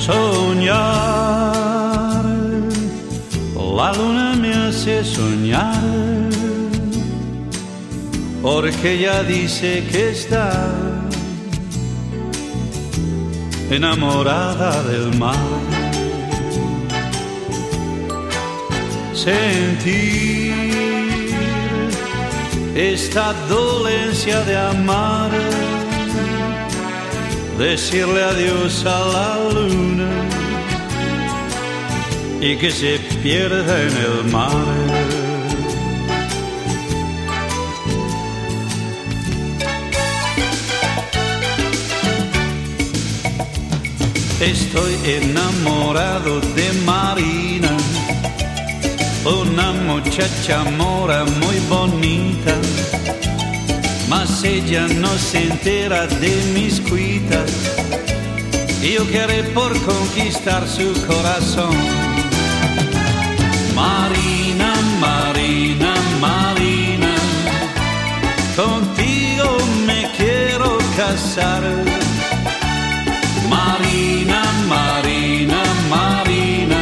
soñar. La luna me hace soñar, porque ella dice que está enamorada del mar. Sentir esta dolencia de amar, decirle adiós a la luna y que se pierda en el mar. Estoy enamorado de Marina, una muchacha mora muy bonita, mas ella no se entera de mis cuitas y yo querré por conquistar su corazón. Marina, Marina, Marina, contigo me quiero casar. Marina, Marina, Marina,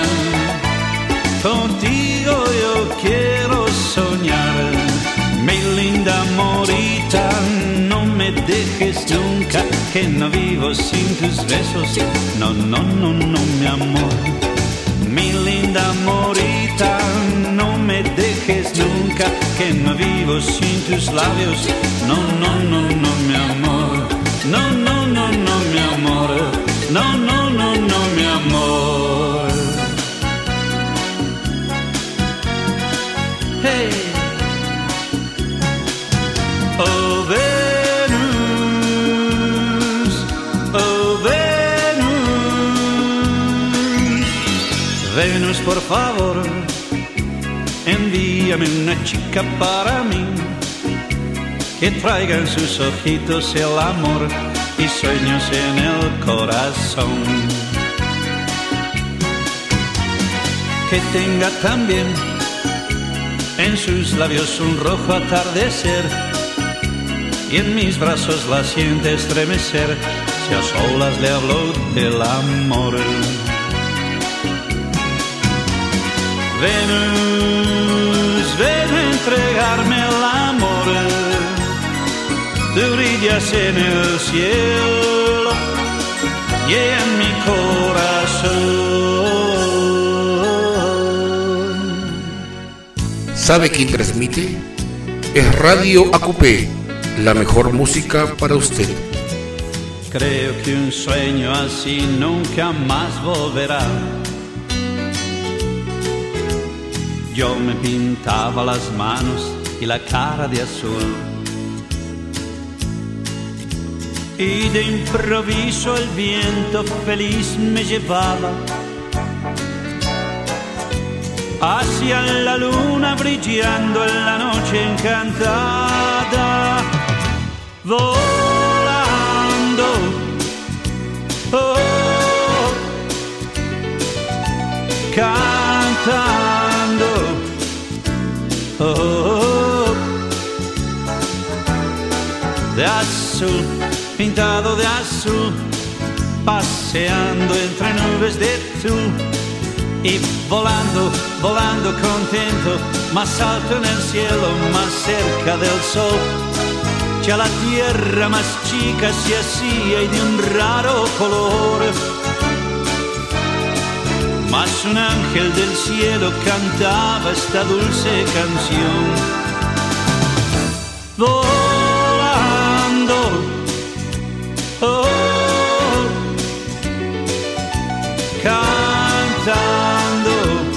contigo yo quiero soñar. Mi linda morita, no me dejes nunca, que no vivo sin tus besos. No, no, no, no, mi amor. Mi linda morita, no me dejes nunca, que no vivo sin tus labios. No, no, no, no, mi amor. No, no, no, no, mi amor. No, no, no, no, mi amor. Hey. Oh Venus, oh Venus, Venus, por favor, envíame una chica para mí, que traiga en sus ojitos el amor y sueños en el corazón. Que tenga también en sus labios un rojo atardecer y en mis brazos la siente estremecer, si a solas le hablo del amor. Venus, ven a entregarme el amor. Tú brillas en el cielo y en mi corazón. ¿Sabe quién transmite? Es Radio Acupé, la mejor música para usted. Creo que un sueño así nunca más volverá. Yo me pintaba las manos y la cara de azul, y de improviso el viento feliz me llevaba hacia la luna brillando en la noche encantada, volando, oh, cantando, oh, de azul, pintado de azul, paseando entre nubes de tul y volando, volando contento, más alto en el cielo, más cerca del sol. Ya la tierra más chica se hacía y de un raro color, mas un ángel del cielo cantaba esta dulce canción. Volando, oh, cantando,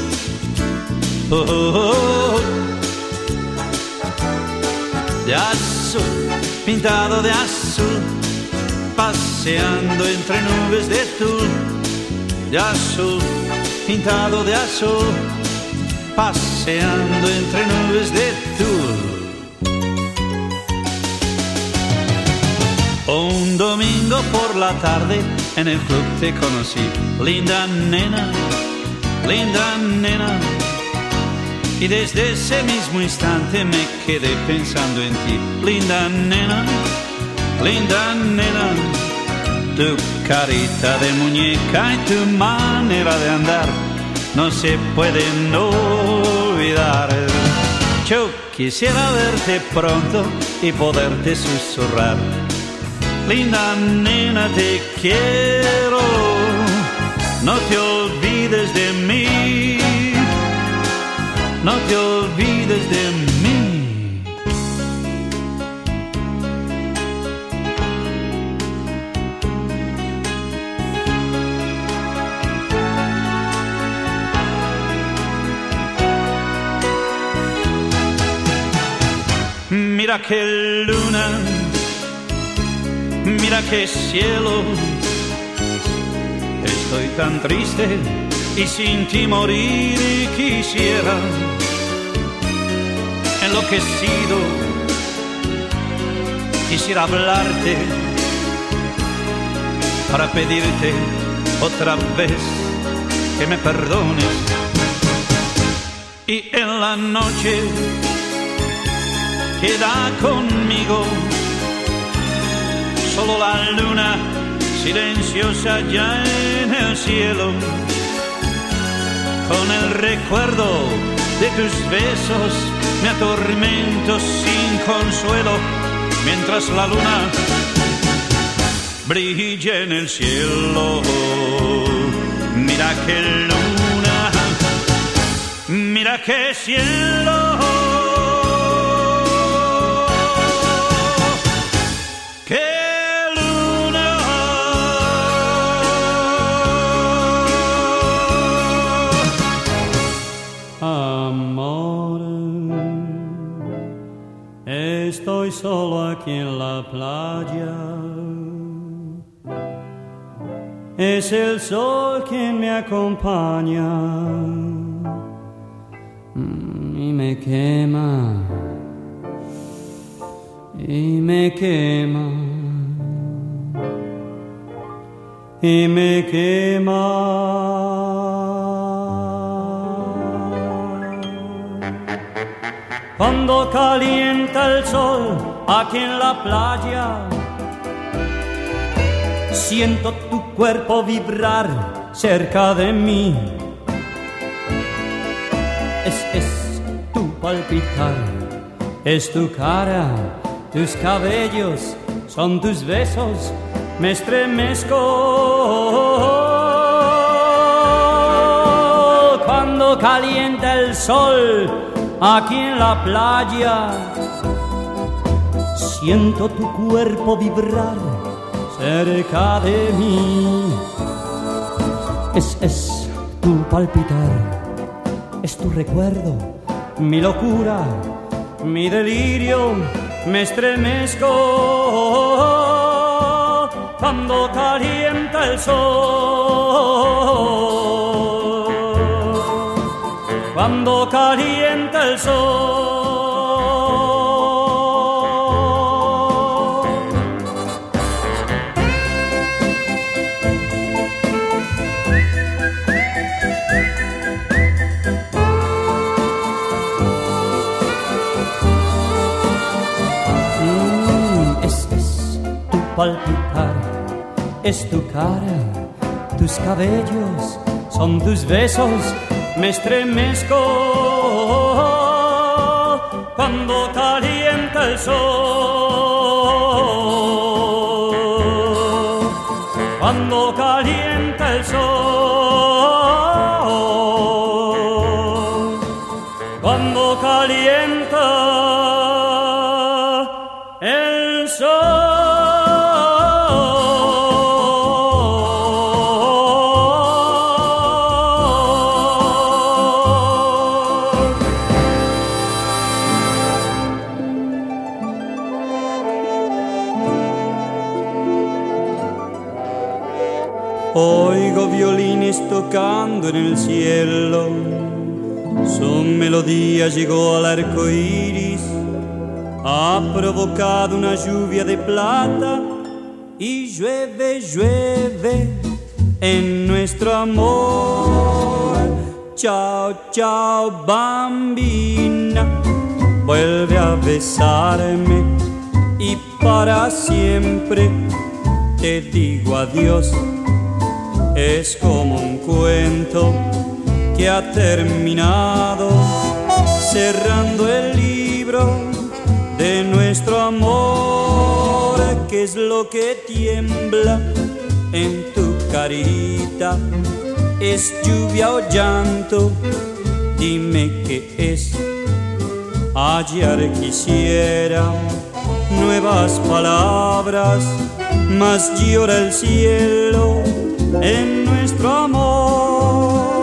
oh, de azul, pintado de azul, paseando entre nubes de tul, de azul, pintado de azul, paseando entre nubes de tul. Un domingo por la tarde en el club te conocí, linda nena, linda nena. Y desde ese mismo instante me quedé pensando en ti, linda nena, linda nena. Tu carita de muñeca y tu manera de andar no se pueden olvidar. Yo quisiera verte pronto y poderte susurrar: linda nena, te quiero, no te olvides de mí, no te olvides de mí. Mira qué luna, mira qué cielo, estoy tan triste y sin ti morir y quisiera, enloquecido, quisiera hablarte para pedirte otra vez que me perdones. Y en la noche queda conmigo solo la luna silenciosa ya en el cielo, con el recuerdo de tus besos me atormento sin consuelo, mientras la luna brilla en el cielo. Mira qué luna, mira qué cielo, estoy solo aquí en la playa. Es el sol quien me acompaña y me quema, y me quema, y me quema. Cuando calienta el sol aquí en la playa, siento tu cuerpo vibrar cerca de mí. Es tu palpitar, es tu cara, tus cabellos, son tus besos, me estremezco. Cuando calienta el sol aquí en la playa, siento tu cuerpo vibrar cerca de mí. Es tu palpitar, es tu recuerdo, mi locura, mi delirio, me estremezco. Cuando calienta el sol, cuando calienta el sol. Es tu palpitar, es tu cara, tus cabellos, son tus besos, me estremezco. Cuando calienta el sol, cuando calienta el sol, cuando calienta el sol. Oigo violines tocando en el cielo, su melodía llegó al arco iris, ha provocado una lluvia de plata y llueve, llueve en nuestro amor. Chao, chao, bambina, vuelve a besarme y para siempre te digo adiós. Es como un cuento que ha terminado, cerrando el libro de nuestro amor. ¿Qué es lo que tiembla en tu carita? ¿Es lluvia o llanto? Dime qué es. Ayer quisiera nuevas palabras, mas llora el cielo en nuestro amor.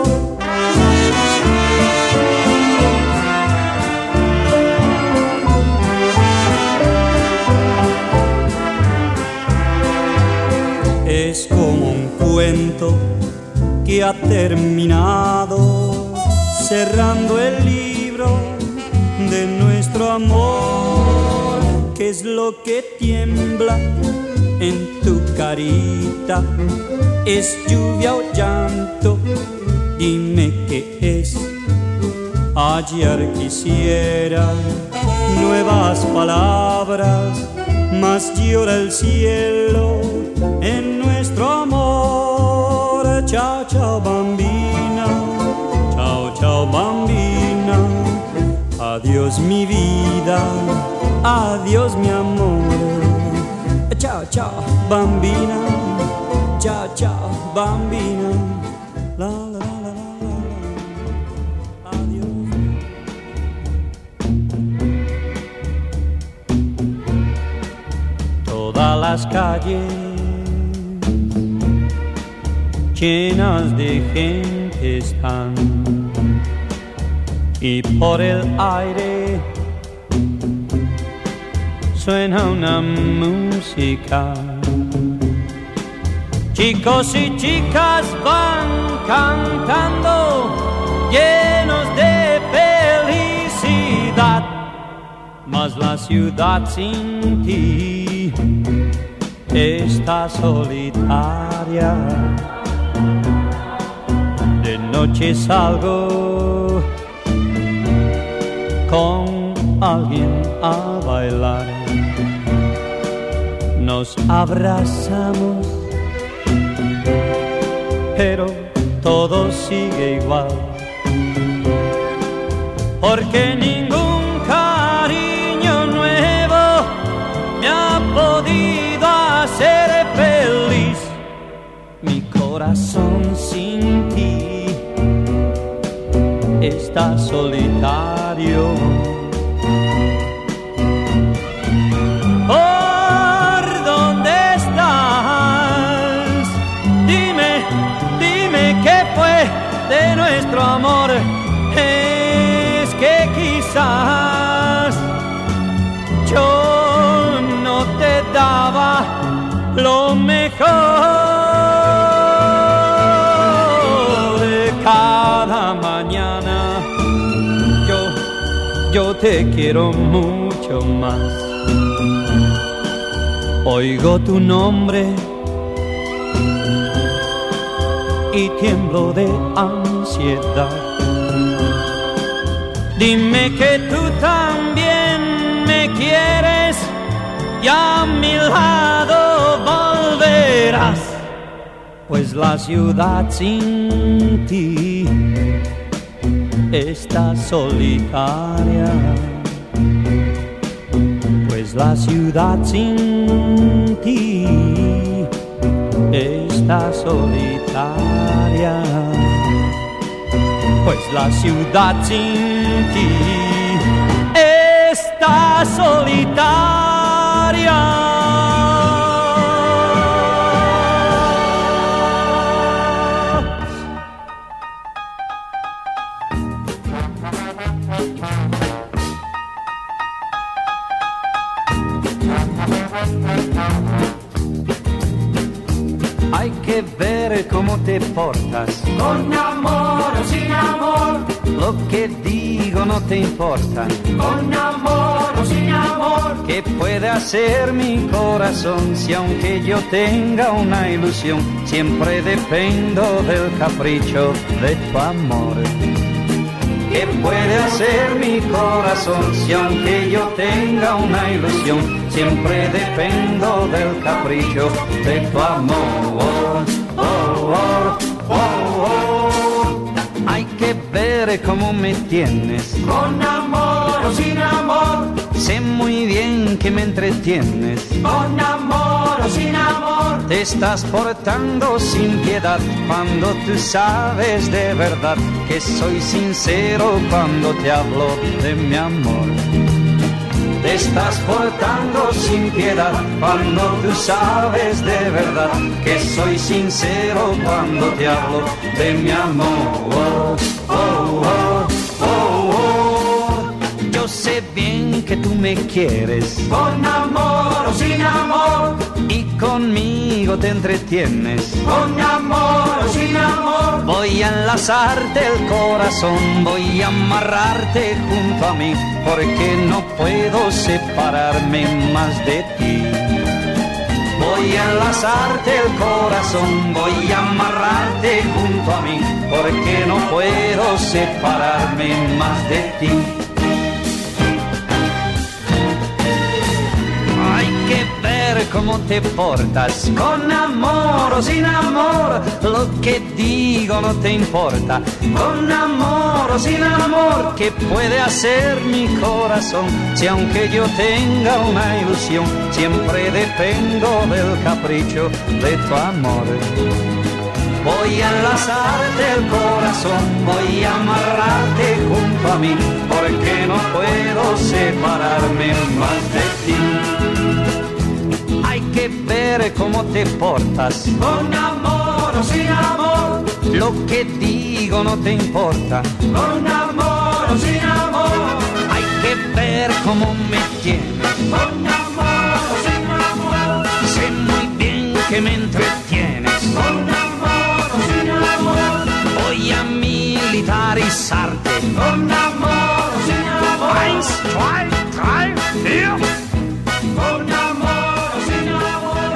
Es como un cuento que ha terminado, cerrando el libro de nuestro amor. ¿Qué es lo que tiembla en tu carita? ¿Es lluvia o llanto? Dime qué es. Ayer quisiera nuevas palabras, mas llora el cielo en nuestro amor. Chao, chao, bambina. Chao, chao, bambina. Adiós, mi vida. Adiós, mi amor. Chao, chao, bambina. Chao, chao, bambina. La, la, la, la, la, la. Adiós. Todas las calles llenas de gente están, y por el aire suena una música. Chicos y chicas van cantando, llenos de felicidad, mas la ciudad sin ti está solitaria. De noche salgo con alguien a bailar, nos abrazamos, pero todo sigue igual, porque ningún cariño nuevo me ha podido hacer feliz. Mi corazón sin ti está solitario. ¿Por dónde estás? Dime, dime qué fue de nuestro amor. Es que quizás yo no te daba lo mejor. Cada mañana yo te quiero mucho más. Oigo tu nombre y tiemblo de ansiedad. Dime que tú también me quieres y a mi lado volverás, pues la ciudad sin ti está solitaria. Pues la ciudad sin ti está solitaria. Pues la ciudad sin ti está solitaria. Hay que ver cómo te portas, con amor o sin amor. Lo que digo no te importa, con amor o sin amor. ¿Qué puede hacer mi corazón si aunque yo tenga una ilusión, siempre dependo del capricho de tu amor? ¿Qué puede hacer mi corazón si aunque yo tenga una ilusión, siempre dependo del capricho de tu amor. Hay que ver cómo me tienes, con amor o sin amor, sé muy bien que me entretienes, con amor o sin amor. te estás portando sin piedad cuando tú sabes de verdad que soy sincero cuando te hablo de mi amor. Te estás portando sin piedad cuando tú sabes de verdad que soy sincero cuando te hablo de mi amor. Yo sé bien que tú me quieres, Con amor o sin amor, y conmigo te entretienes. con amor o sin amor. Voy a enlazarte el corazón, voy a amarrarte junto a mí, porque no puedo separarme más de ti. Voy a enlazarte el corazón, voy a amarrarte junto a mí, porque no puedo separarme más de ti. Hay que ver cómo te portas, con amor o sin amor, lo que digo no te importa, con amor o sin amor, ¿qué puede hacer mi corazón? Si aunque yo tenga una ilusión, siempre dependo del capricho de tu amor. Voy a enlazarte el corazón, voy a amarrarte junto a mí, porque no puedo separarme más de ti. Hay que ver cómo te portas, Con amor o sin amor, lo que digo no te importa. con amor o sin amor, Hay que ver cómo me tienes, con amor o sin amor, sé muy bien que me entretienes. con amor o sin amor, Voy a militarizarte. con amor o sin amor, 1, 2, 3, 4. con amor o sin amor.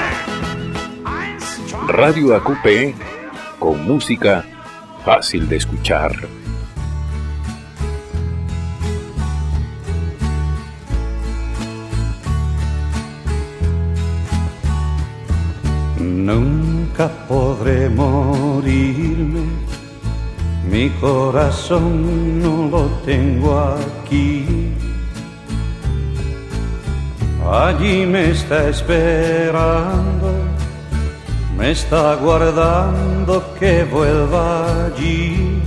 Radio AQP, con música fácil de escuchar. Nunca podré morirme, mi corazón no lo tengo aquí. Allí me está esperando, me está guardando que vuelva allí.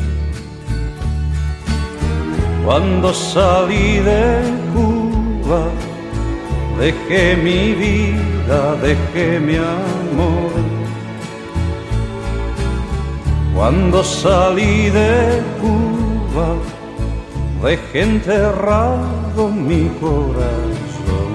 Cuando salí de Cuba, dejé mi vida, dejé mi amor. Cuando salí de Cuba, dejé enterrado mi corazón.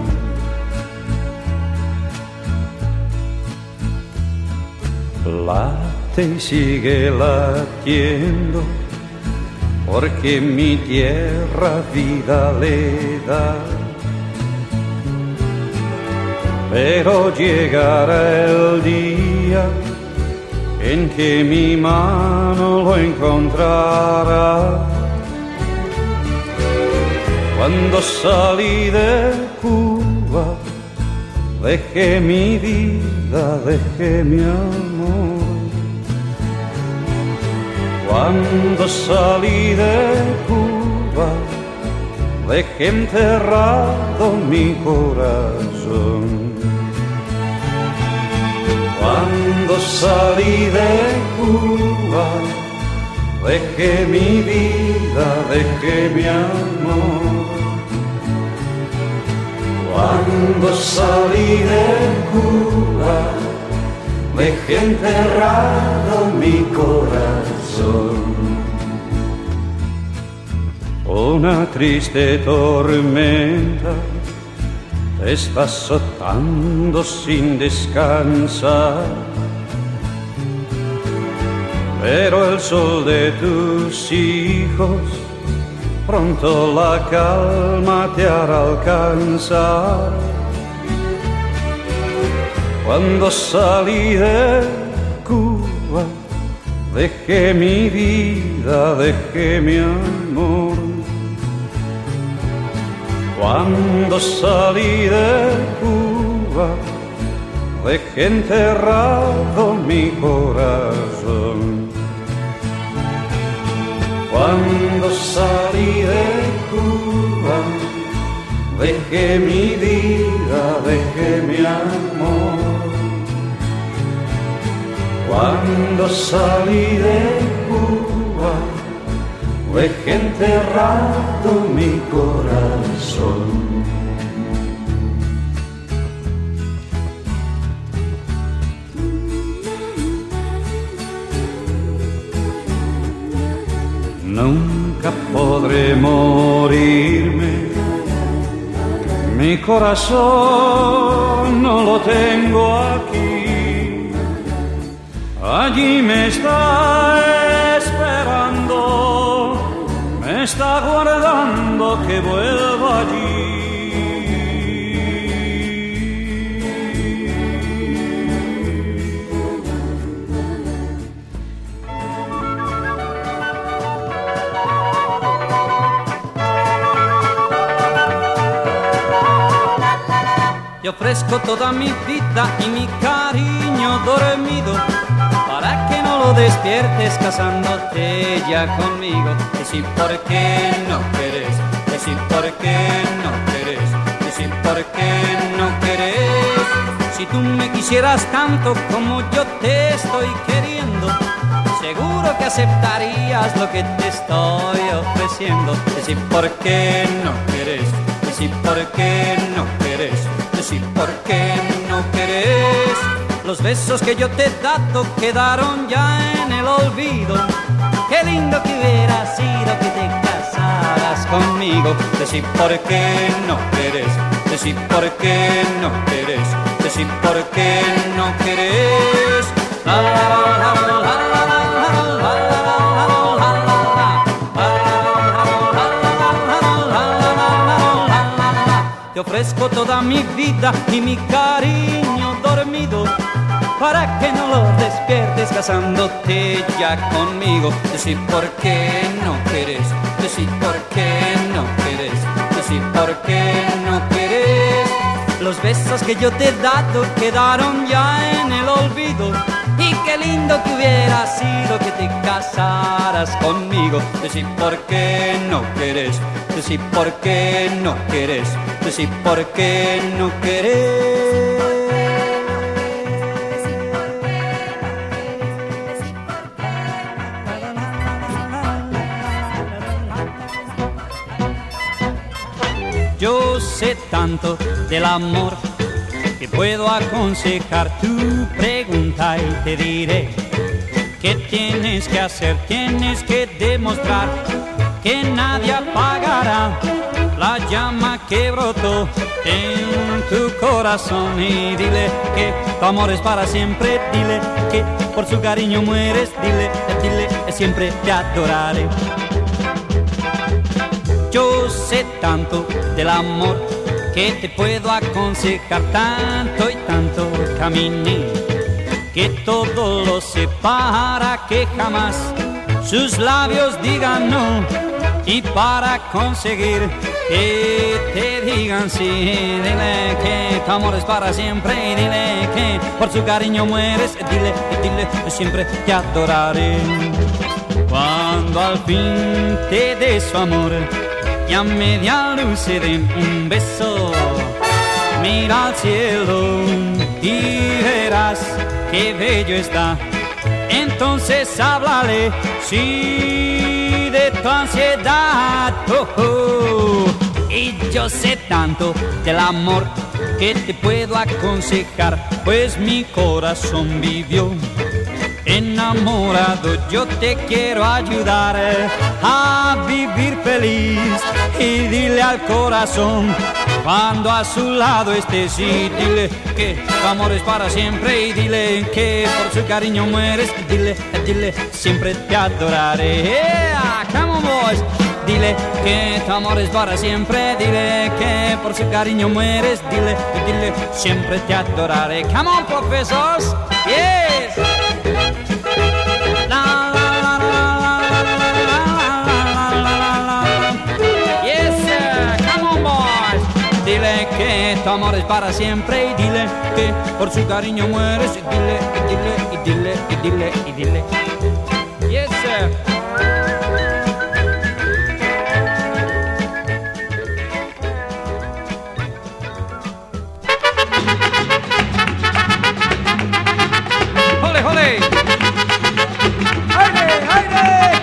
Late y sigue latiendo, porque mi tierra vida le da. Pero llegará el día en que mi mano lo encontrará. Cuando salí de Cuba, dejé mi vida, dejé mi amor. Cuando salí de Cuba, dejé enterrado mi corazón. Cuando salí de Cuba, dejé mi vida, dejé mi amor. Cuando salí de Cuba, dejé enterrado mi corazón. Una triste tormenta te está azotando sin descansar, pero el sol de tus hijos pronto la calma te hará alcanzar. Cuando salí de Cuba, dejé mi vida, dejé mi amor. Cuando salí de Cuba, dejé enterrado mi corazón. Cuando salí de Cuba, dejé mi vida, dejé mi amor. Cuando salí de Cuba, dejé enterrado mi corazón. Nunca podré morirme, mi corazón no lo tengo aquí. Allí me está esperando, me está guardando que vuelva allí. Te ofrezco toda mi vida y mi cariño dormido, para que no lo despiertes casándote ya conmigo. Decir por qué no querés, decir por qué no querés, decir por qué no querés. Si tú me quisieras tanto como yo te estoy queriendo, seguro que aceptarías lo que te estoy ofreciendo. Decir por qué no querés, decir por qué no querés, decir por qué no querés. Los besos que yo te he dado quedaron ya en el olvido. Qué lindo que hubiera sido que te casaras conmigo. Decir por qué no querés, decir por qué no querés, decir por qué no querés. La, la, la, la, la, la, la. Te ofrezco toda mi vida y mi cariño dormido, para que no lo despiertes casándote ya conmigo. Decir por qué no querés, decir por qué no querés, decir por qué no querés. Los besos que yo te he dado quedaron ya en el olvido. Y qué lindo que hubiera sido que te casaras conmigo. Decir por qué no querés, decir por qué no querés, decir por qué no querés. Yo sé tanto del amor que puedo aconsejar tu pregunta y te diré qué tienes que hacer. Tienes que demostrar que nadie apagará la llama que brotó en tu corazón. Y dile que tu amor es para siempre. Dile que por su cariño mueres. Dile, dile, siempre te adoraré. Yo sé tanto del amor que te puedo aconsejar, tanto y tanto caminé, que todo lo sé para que jamás sus labios digan no. Y para conseguir que te digan sí, dile que tu amor es para siempre. Y dile que por su cariño mueres. Dile, dile, siempre te adoraré. Cuando al fin te dé su amor y a media luz se den un beso, mira al cielo y verás qué bello está. Entonces háblale, sí, de tu ansiedad. Oh, oh. Y yo sé tanto del amor que te puedo aconsejar, pues mi corazón vivió enamorado. Yo te quiero ayudar a vivir feliz. Y dile al corazón cuando a su lado estés. Y dile que tu amor es para siempre. Y dile que por su cariño mueres. Dile, dile, siempre te adoraré. Yeah, come on boys. Dile que tu amor es para siempre. Dile que por su cariño mueres. Dile, dile, siempre te adoraré. Come on, professors. Yes. Yes, sir. Come on, boys. Dile que tu amor es para siempre y dile que por su cariño mueres. Y dile, y dile, y dile, y dile, y dile. Yes, sir. ¡Jole, jole! ¡Aire, aire!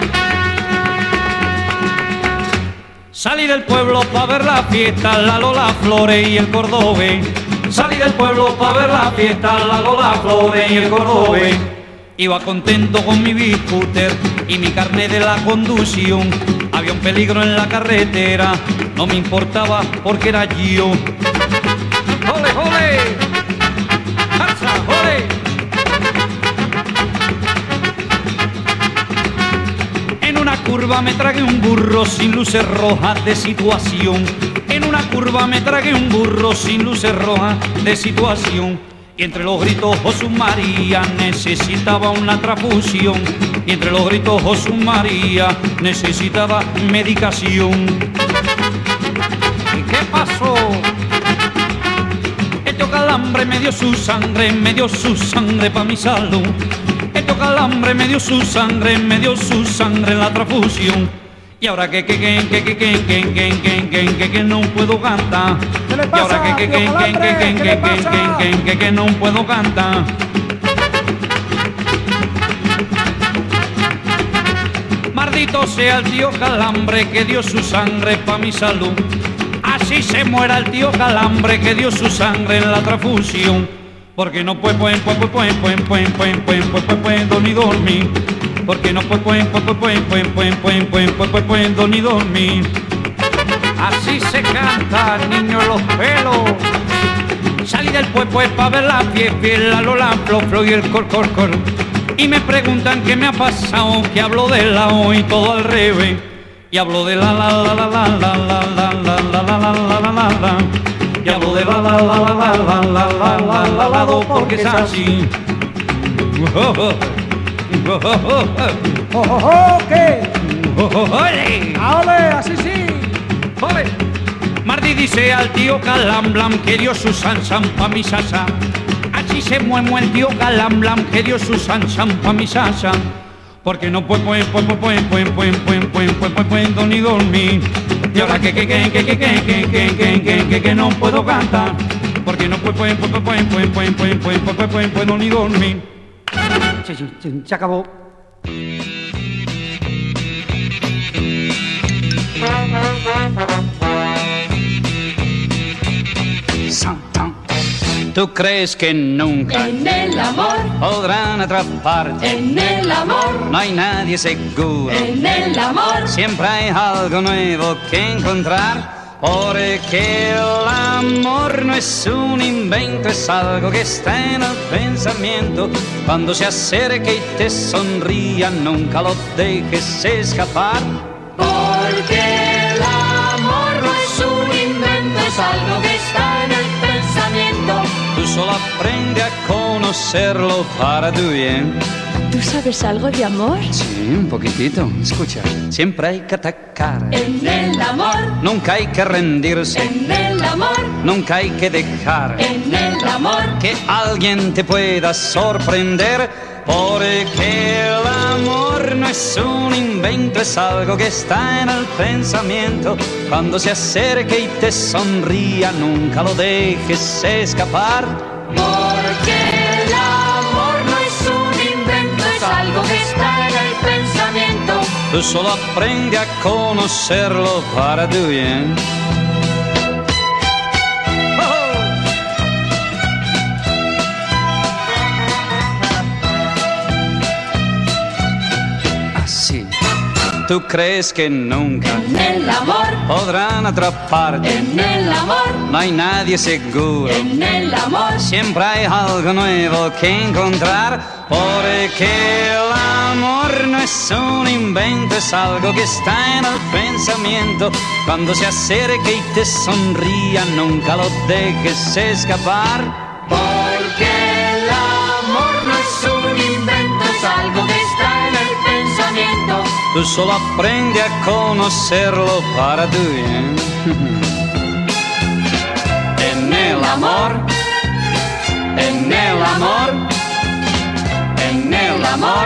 Salí del pueblo pa' ver la fiesta, la Lola Flores y el Cordobés. Salí del pueblo pa' ver la fiesta, la Lola Flores y el Cordobés. Iba contento con mi bicúter y mi carnet de la conducción. Había un peligro en la carretera, no me importaba porque era yo. ¡Jole, jole! ¡Alza, jole! En una curva me tragué un burro sin luces rojas de situación. En una curva me tragué un burro sin luces rojas de situación. Y entre los gritos Jesús María necesitaba una transfusión. Y entre los gritos Jesús María necesitaba medicación. ¿Y qué pasó? Este calambre me dio su sangre pa' mi salud. Este calambre me dio su sangre en la transfusión. Y ahora que no puedo cantar. Y ahora que no puedo cantar. Maldito sea el tío Calambre que dio su sangre pa' mi salud. Así se muera el tío Calambre que dio su sangre en la transfusión. Porque no puedo ni dormir. Porque no puedo ni dormir. Así se canta, niño, los pelos. Salí del pueblo pa' ver la fiesta, la Lola Flo y el cor. Y me preguntan qué me ha pasado, que hablo de la O y todo al revés. Y hablo de la. Y hablo de la do porque es así. ¿Qué? ¡Ole! ¡Ole! ¡Así sí! ¡Ole! Mardi dice al tío Calamblam que dio su sansam pa' mi sasa. Así se mueve el tío Calamblam que dio su sansam pa' mi sasa. Porque no puedo ni dormir. Y ahora que no puedo cantar. Porque no puedo ni dormir. Se acabó. ¿Tú crees que nunca en el amor podrán atraparte? En el amor No hay nadie seguro. En el amor Siempre hay algo nuevo que encontrar. Porque el amor no es un invento, es algo que está en el pensamiento. Cuando se acerque y te sonría, nunca lo dejes escapar. Porque el amor no es un invento, es algo que está en el pensamiento. Tú solo aprende a conocerlo para tu bien. ¿Tú sabes algo de amor? Sí, un poquitito. Escucha, siempre hay que atacar. En el amor Nunca hay que rendirse. En el amor Nunca hay que dejar En el amor que alguien te pueda sorprender. Porque el amor no es un invento, es algo que está en el pensamiento. Cuando se acerque y te sonría, nunca lo dejes escapar. Porque el amor no es un invento, es algo que está en el pensamiento. Tú solo aprende a conocerlo para tu bien. Así. ¿Tú crees que nunca En el amor podrán atraparte? En el amor No hay nadie seguro. En el amor Siempre hay algo nuevo que encontrar. Porque el amor no es un invento, es algo que está en el pensamiento. Cuando se acerque y te sonría, nunca lo dejes escapar. Porque el amor no es un invento, es algo que está en el pensamiento. Tú solo aprende a conocerlo para tu bien. amor, en el amor, en el amor.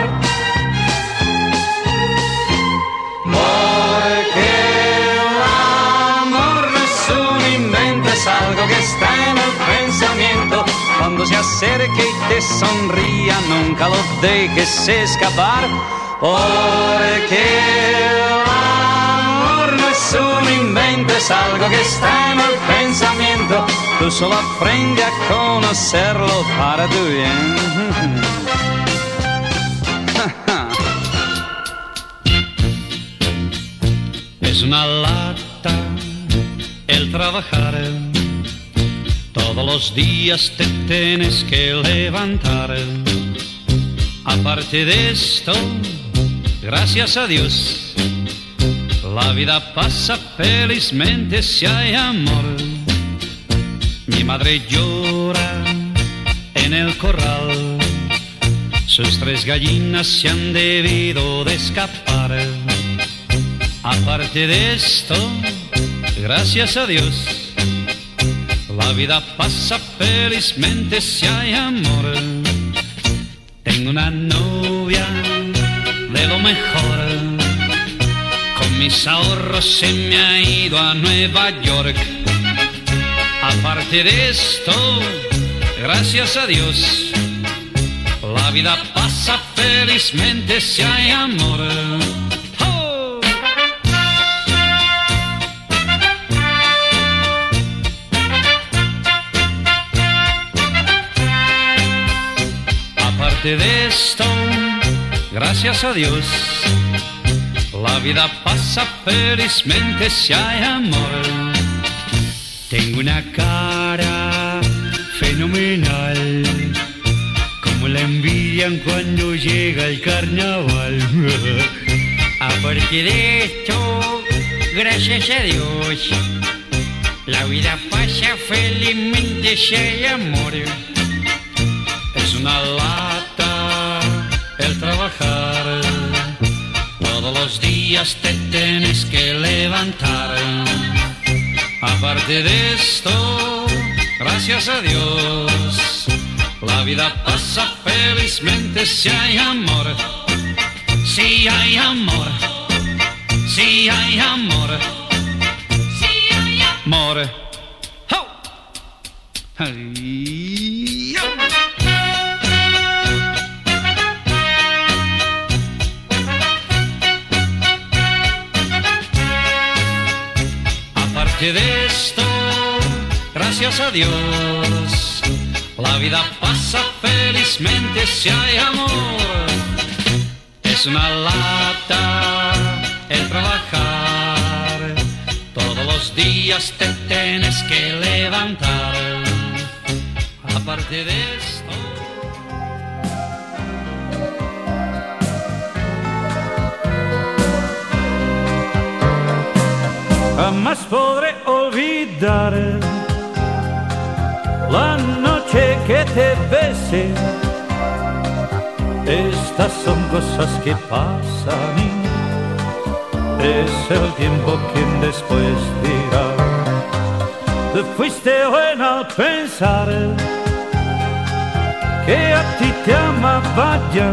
Porque el amor no es un invento, es algo que está en el pensamiento. Cuando se acerque y te sonría, nunca lo dejes escapar. Porque el amor no es un invento, es algo que está en el pensamiento. Tú solo aprende a conocerlo para tu bien. Es una lata el trabajar. Todos los días te tienes que levantar. Aparte de esto, gracias a Dios, la vida pasa felizmente si hay amor. Mi madre llora en el corral, sus 3 gallinas se han debido de escapar. Aparte de esto, gracias a Dios, la vida pasa felizmente si hay amor. Tengo una novia de lo mejor, con mis ahorros se me ha ido a Nueva York. Aparte de esto, gracias a Dios, la vida pasa felizmente si hay amor. ¡Oh! Aparte de esto, gracias a Dios, la vida pasa felizmente si hay amor. Tengo una cara fenomenal, como la envidian cuando llega el carnaval. Aparte de esto, gracias a Dios, la vida pasa felizmente si hay amor. Es una lata el trabajar, todos los días te tienes que levantar. Aparte de esto, gracias a Dios, la vida pasa felizmente si hay amor. Si hay amor, si hay amor, si hay amor. ¡Oh! ¡Ay! Aparte de esto, gracias a Dios, la vida pasa felizmente si hay amor. Es una lata el trabajar, todos los días te tienes que levantar. Aparte de esto, jamás podré olvidar la noche que te besé. Estas son cosas que pasan y es el tiempo quien después dirá. Te fuiste buena al pensar que a ti te amaba ya.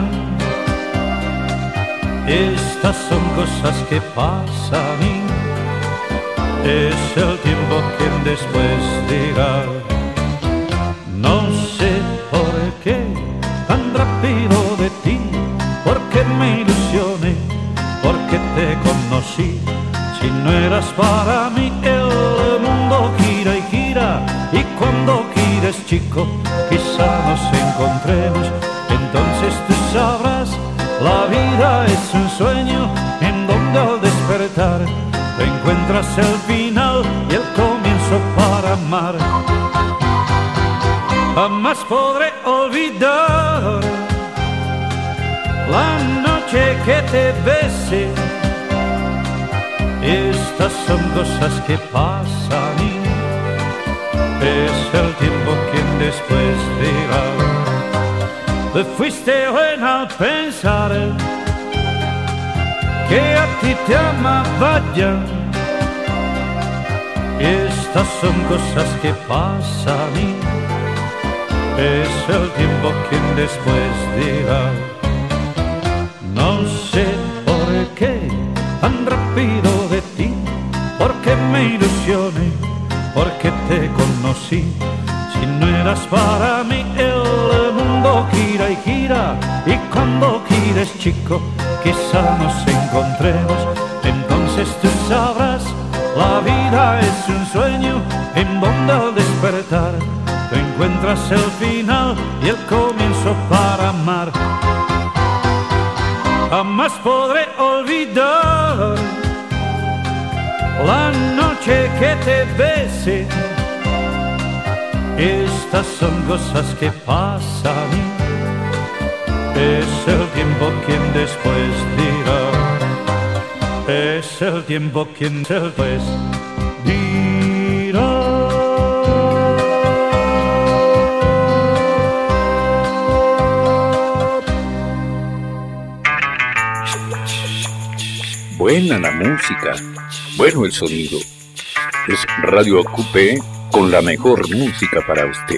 Estas son cosas que pasan y es el tiempo quien después dirá. No sé por qué tan rápido de ti, porque me ilusioné, porque te conocí. Si no eras para mí, el mundo gira y gira, y cuando gires, chico, quizá nos encontremos. Entonces tú sabrás, la vida es un sueño en donde al despertar te encuentras el final y el comienzo para amar. Jamás podré olvidar la noche que te besé. Estas son cosas que pasan y es el tiempo quien después dirá. Te fuiste buena al pensar que a ti te amaba ya. Estas son cosas que pasan y es el tiempo quien después dirá. No sé por qué tan rápido de ti, porque me ilusioné, porque te conocí. Si no eras para mí, el mundo gira y gira, y cuando gires, chico, quizá nos encontremos. Entonces tú sabrás, la vida es un sueño en donde al despertar tú encuentras el final y el comienzo para amar. Jamás podré olvidar la noche que te besé. Estas son cosas que pasan y es el tiempo quien después dirá. Es el tiempo quien después dirá. Buena la música, bueno el sonido. Es Radio Acupé con la mejor música para usted.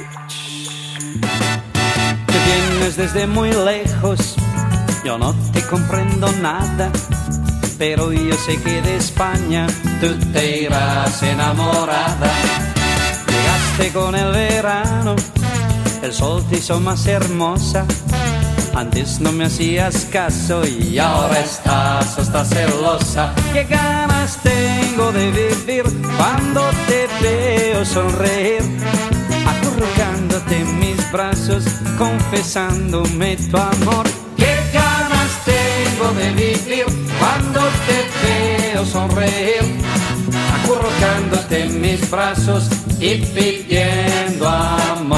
Tú vienes desde muy lejos, yo no te comprendo nada, pero yo sé que de España tú te irás enamorada. Llegaste con el verano, el sol te hizo más hermosa. Antes no me hacías caso y ahora estás hasta celosa. Qué ganas tengo de vivir cuando te veo sonreír, acurrucándote en mis brazos, confesándome tu amor. Qué ganas tengo de vivir cuando te veo sonreír, acurrucándote en mis brazos y pidiendo amor.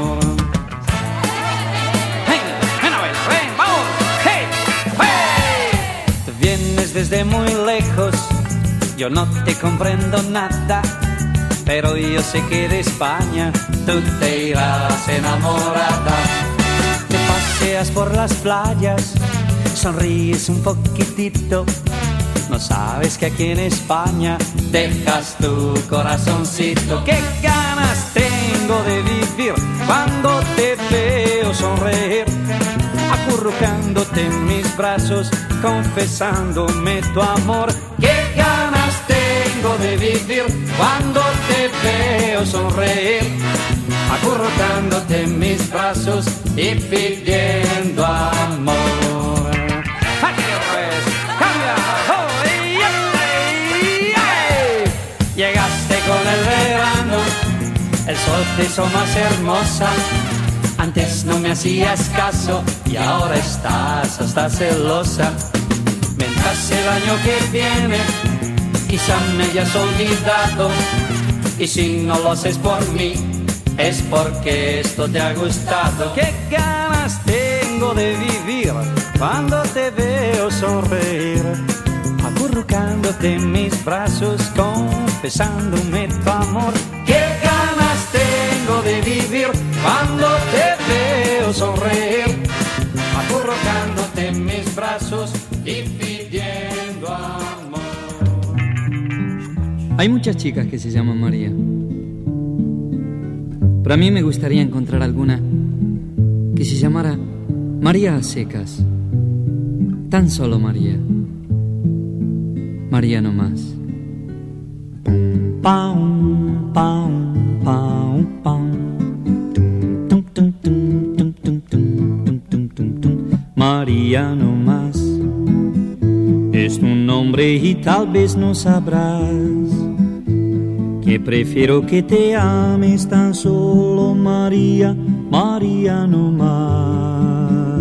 Desde muy lejos, yo no te comprendo nada, pero yo sé que de España tú te irás enamorada. Te paseas por las playas, sonríes un poquitito, no sabes que aquí en España dejas tu corazoncito. Qué ganas tengo de vivir cuando te veo sonreír, acurrucándote en mis brazos, confesándome tu amor. Qué ganas tengo de vivir cuando te veo sonreír, acurrucándote en mis brazos y pidiendo amor. Aquí otra vez, cambia. Oh, llegaste con el verano, el sol te hizo más hermosa. Antes no me hacías caso y ahora estás hasta celosa. Mientras el año que viene quizá me hayas olvidado, y si no lo haces por mí es porque esto te ha gustado. Qué ganas tengo de vivir cuando te veo sonreír, acurrucándote en mis brazos, confesándome tu amor. Qué ganas tengo de vivir cuando te veo sonreír, acurrucándote en mis brazos y pidiendo amor. Hay muchas chicas que se llaman María, pero a mí me gustaría encontrar alguna que se llamara María a secas. Tan solo María. María no más. Pam, pam, pam, pam. María no más es tu nombre y tal vez no sabrás que prefiero que te ames tan solo María, María no más,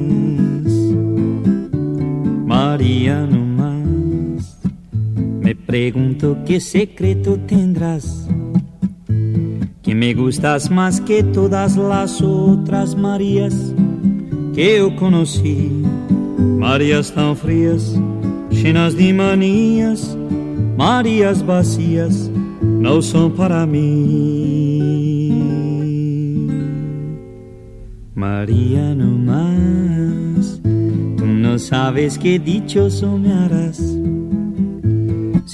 María no más. Me pregunto qué secreto tendrás, que me gustas más que todas las otras Marías que yo conocí. Marías tan frías, llenas de manías, Marías vacías, no son para mí. María no más, tú no sabes qué dichoso me harás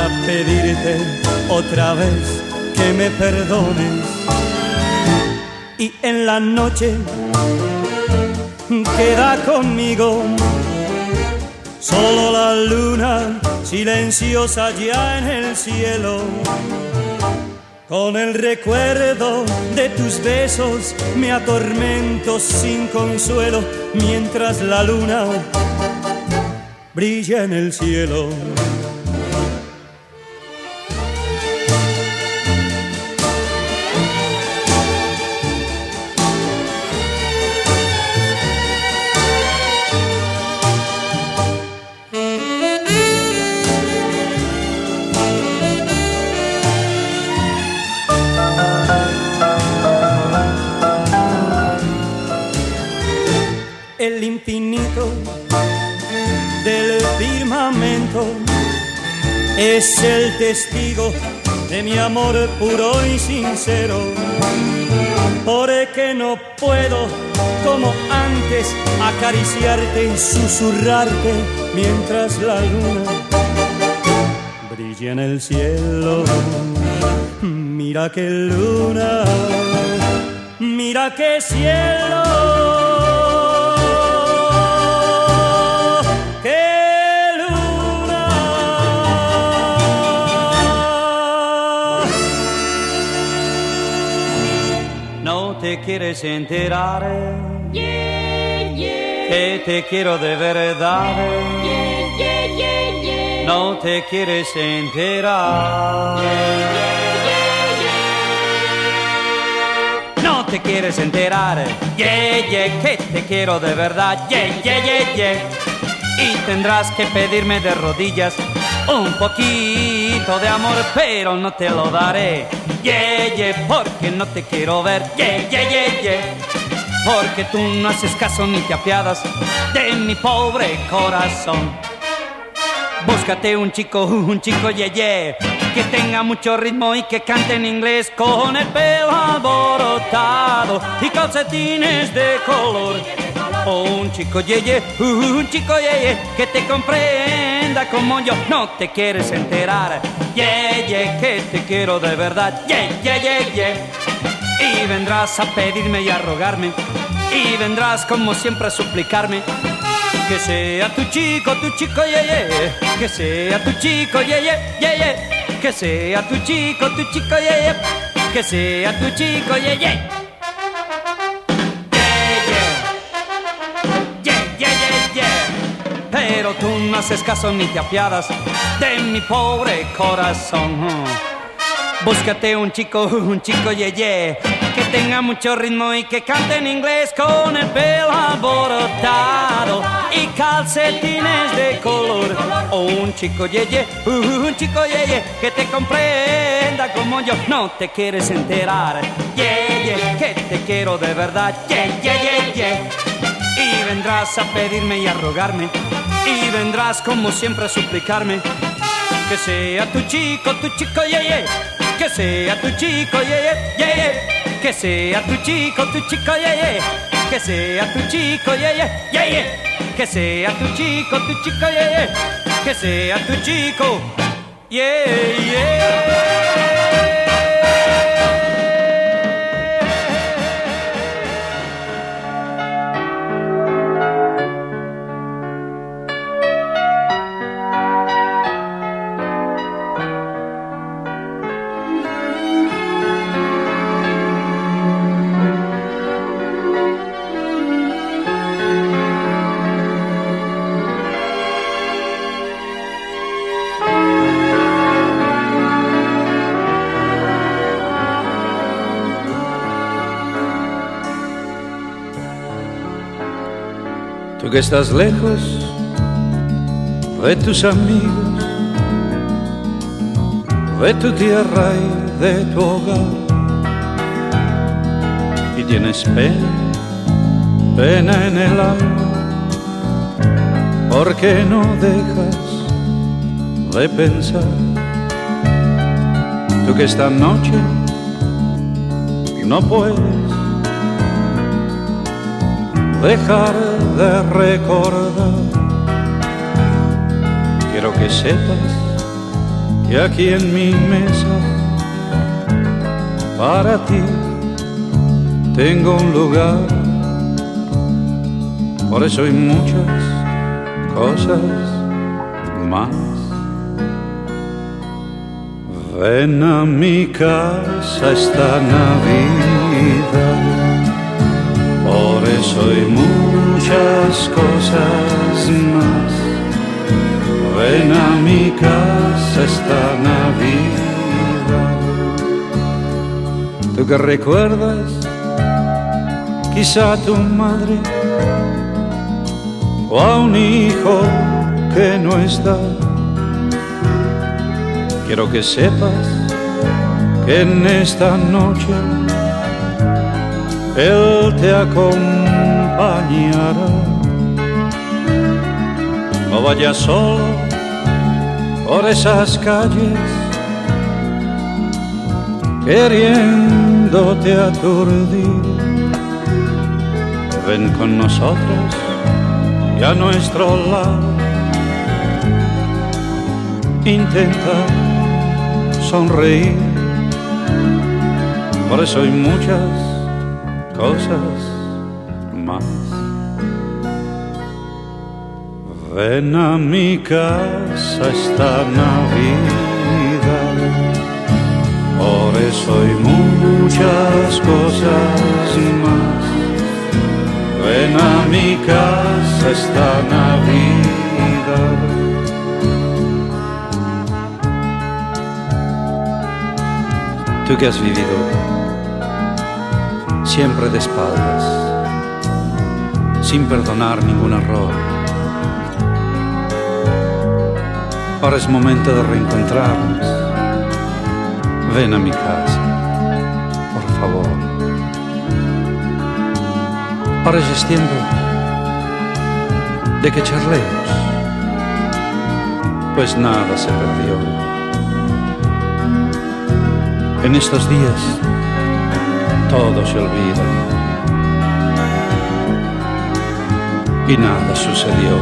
para pedirte otra vez que me perdones. Y en la noche queda conmigo solo la luna silenciosa ya en el cielo. Con el recuerdo de tus besos me atormento sin consuelo mientras la luna brilla en el cielo. El infinito del firmamento es el testigo de mi amor puro y sincero. Porque no puedo, como antes, acariciarte y susurrarte mientras la luna brilla en el cielo. Mira qué luna, mira qué cielo. Te quieres enterar que te quiero de verdad. No te quieres enterar. No te quieres enterar. Que te quiero de verdad. Y tendrás que pedirme de rodillas un poquito de amor, pero no te lo daré. Porque no te quiero ver. Porque tú no haces caso ni te apiadas de mi pobre corazón. Búscate un chico que tenga mucho ritmo y que cante en inglés con el pelo alborotado y calcetines de color. O un chico que te comprenda como yo. No te quieres enterar, que te quiero de verdad, Y vendrás a pedirme y a rogarme, y vendrás como siempre a suplicarme que sea tu chico, que sea tu chico, que sea tu chico, que sea tu chico, Pero tú no haces caso ni te apiadas de mi pobre corazón. Búscate un chico que tenga mucho ritmo y que cante en inglés con el pelo alborotado y calcetines de color. O un chico que te comprenda como yo. No te quieres enterar, que te quiero de verdad, Y vendrás a pedirme y a rogarme, y vendrás como siempre a suplicarme que sea tu chico, que sea tu chico, que sea tu chico, que sea tu chico, que sea tu chico, que sea tu chico, Tú que estás lejos de tus amigos, de tu tierra y de tu hogar, y tienes pena en el alma, porque no dejas de pensar. Tú que esta noche no puedes dejar de recordar. Quiero que sepas Y aquí en mi mesa, para ti, tengo un lugar. Por eso hay muchas cosas más. Ven a mi casa esta Navidad. Por eso hay muchas cosas más. Ven a mi casa esta Navidad. Tú que recuerdas quizá a tu madre o a un hijo que no está. Quiero que sepas que en esta noche Él te acompañará. No vayas solo por esas calles queriéndote aturdir. Ven con nosotros y a nuestro lado intenta sonreír. Por eso hay muchas cosas más. Ven a mi casa esta Navidad. Por eso hay muchas cosas más. Ven a mi casa esta Navidad. Tú que has vivido siempre de espaldas, sin perdonar ningún error. Ahora es momento de reencontrarnos. Ven a mi casa, por favor. Ahora ya es tiempo de que charlemos, pues nada se perdió. En estos días todo se olvida y nada sucedió.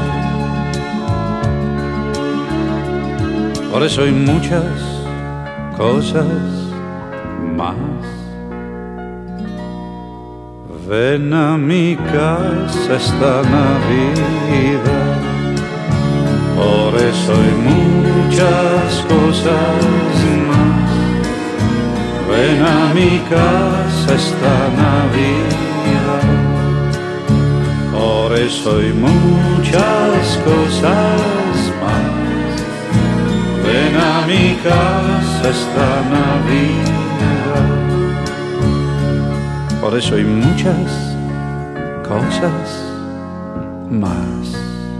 Por eso hay muchas cosas más. Ven a mi casa esta Navidad. Por eso hay muchas cosas más. Ven a mi casa esta Navidad. Por eso hay muchas cosas más. Ven a mi casa esta Navidad. Por eso hay muchas cosas más.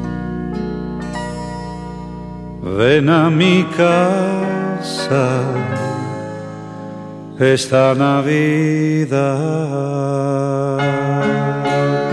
Ven a mi casa esta Navidad.